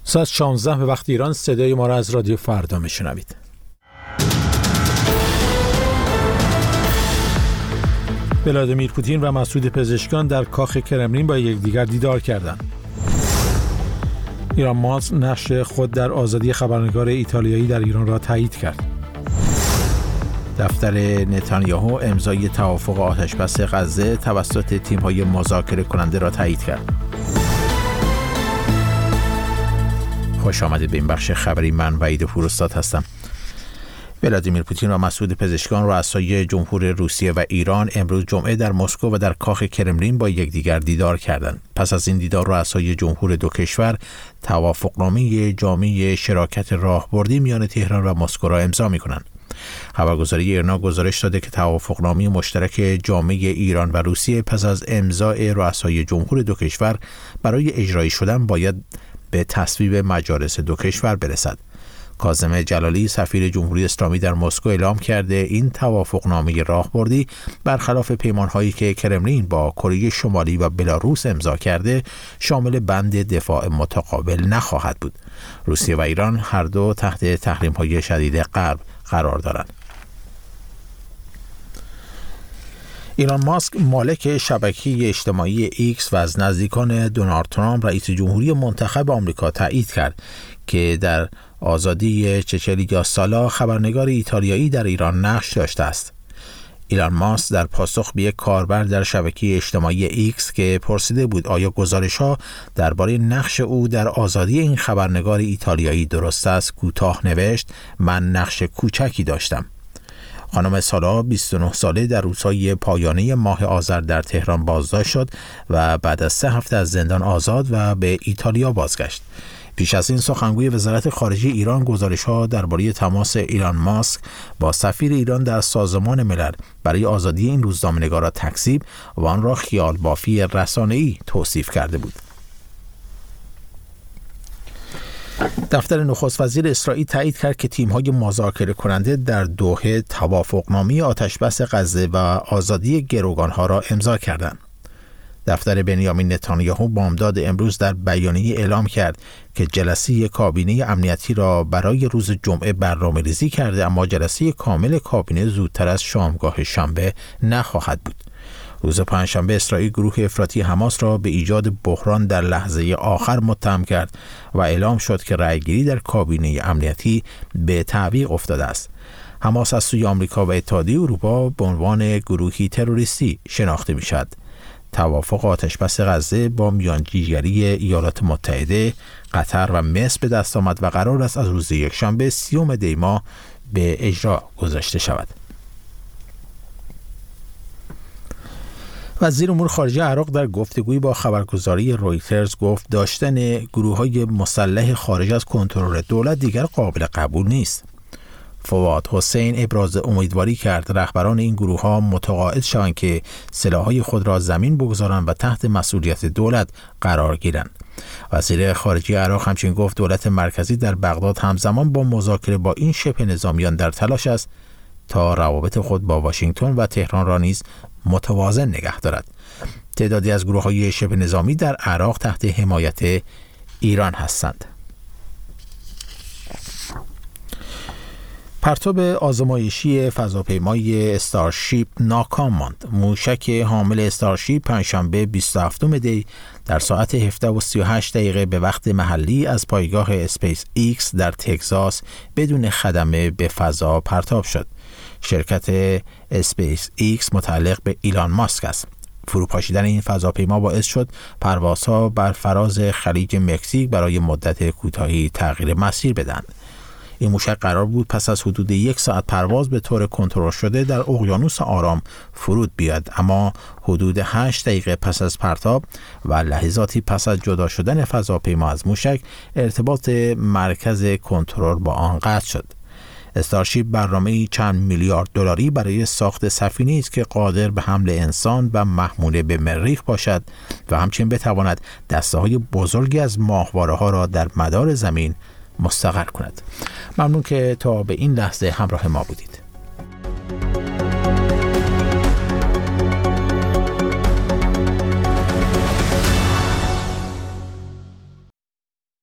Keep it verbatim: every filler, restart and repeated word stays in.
ساعت شانزده به وقت ایران صدای ما را از رادیو فردا میشنوید. ولادیمیر پوتین و مسعود پزشکیان در کاخ کرملین با یکدیگر دیدار کردند. ایلان ماسک نقش خود در آزادی خبرنگار ایتالیایی در ایران را تایید کرد. دفتر نتانیاهو امضای توافق آتشبس غزه توسط تیم‌های مذاکره کننده را تایید کرد. خوش آمدید به این بخش خبری. من وحید پوراستاد هستم. ولادیمیر پوتین و مسعود پزشکیان رؤسای جمهور روسیه و ایران امروز جمعه در مسکو و در کاخ کرملین با یکدیگر دیدار کردند. پس از این دیدار رؤسای جمهور دو کشور توافقنامه جامع شراکت راهبردی میان تهران و مسکو را امضا می‌کنند. خبرگزاری ایرنا گزارش داده که توافقنامه مشترک جامع ایران و روسیه پس از امضای رؤسای جمهور دو کشور برای اجرایی شدن باید به تصویب مجالس دو کشور برسد. کاظم جلالی سفیر جمهوری اسلامی در مسکو اعلام کرده این توافقنامه راهبردی برخلاف پیمان‌هایی که کرملین با کره شمالی و بلاروس امضا کرده شامل بند دفاع متقابل نخواهد بود. روسیه و ایران هر دو تحت تحریم‌های شدید غرب قرار دارند. ایلان ماسک مالک شبکه اجتماعی ایکس و از نزدیکان دونالد ترامپ رئیس جمهوری منتخب آمریکا تایید کرد که در آزادی چچلیا سالا خبرنگار ایتالیایی در ایران نقش داشته است. ایلان ماسک در پاسخ به یک کاربر در شبکه اجتماعی ایکس که پرسیده بود آیا گزارش‌ها درباره نقش او در آزادی این خبرنگار ایتالیایی درست است، کوتاه نوشت: من نقش کوچکی داشتم. خانم سالا بیست و نه ساله در روزهای پایانی ماه آذر در تهران بازداشت شد و بعد از سه هفته از زندان آزاد و به ایتالیا بازگشت. پیش از این سخنگوی وزارت خارجه ایران گزارش‌ها درباره تماس ایلان ماسک با سفیر ایران در سازمان ملل برای آزادی این روزنامه‌نگار را تکذیب و آن را خیال بافی رسانه‌ای توصیف کرده بود. دفتر نخست وزیر اسرائیل تایید کرد که تیم‌های مذاکره کننده در دوحه توافقنامه آتشبس غزه و آزادی گروگان‌ها را امضا کردند. دفتر بنیامین نتانیاهو بامداد امروز در بیانیه اعلام کرد که جلسه کابینه امنیتی را برای روز جمعه برنامه‌ریزی کرده، اما جلسه کامل کابینه زودتر از شامگاه شنبه نخواهد بود. روز پنجشنبه اسرائیل گروه افراطی حماس را به ایجاد بحران در لحظه آخر متهم کرد و اعلام شد که رأیگیری در کابینه امنیتی به تعویق افتاده است. حماس از سوی آمریکا و اتحادیه اروپا به عنوان گروهی تروریستی شناخته می‌شود. توافق آتشبس غزه با میانجیگری ایالات متحده، قطر و مصر به دست آمد و قرار است از روز یکشنبه سیوم دی ماه به اجرا گذاشته شود. وزیر امور خارجه عراق در گفتگویی با خبرگزاری رویترز گفت داشتن گروه‌های مسلح خارج از کنترل دولت دیگر قابل قبول نیست. فواد حسین ابراز امیدواری کرد رهبران این گروه‌ها متقاعد شوند که سلاح‌های خود را زمین بگذارند و تحت مسئولیت دولت قرار گیرند. وزیر خارجه عراق همچنین گفت دولت مرکزی در بغداد همزمان با مذاکره با این شبه نظامیان در تلاش است تا روابط خود با واشنگتن و تهران را نیز متوازن نگه دارد. تعدادی از گروه‌های شبه نظامی در عراق تحت حمایت ایران هستند. پرتاب آزمایشی فضاپیمای استارشیپ ناکام ماند. موشک حامل استارشیپ پنجشنبه بیست و هفتم دی در ساعت هفده و سی و هشت دقیقه به وقت محلی از پایگاه اسپیس ایکس در تگزاس بدون خدمه به فضا پرتاب شد. شرکت اسپیس ایکس متعلق به ایلان ماسک است. فروپاشیدن این فضاپیما باعث شد پروازها بر فراز خلیج مکزیک برای مدت کوتاهی تغییر مسیر بدهند. این موشک قرار بود پس از حدود یک ساعت پرواز به طور کنترل شده در اقیانوس آرام فرود بیاد، اما حدود هشت دقیقه پس از پرتاب و لحظاتی پس از جدا شدن فضاپیما از موشک ارتباط مرکز کنترل با آن قطع شد. استارشیپ برنامه‌ای چند میلیارد دلاری برای ساخت سفینه‌ای است که قادر به حمل انسان و محموله به مریخ باشد و همچنین بتواند دسته‌های بزرگی از ماهواره‌ها را در مدار زمین مستقر کند. ممنون که تا به این لحظه همراه ما بودید.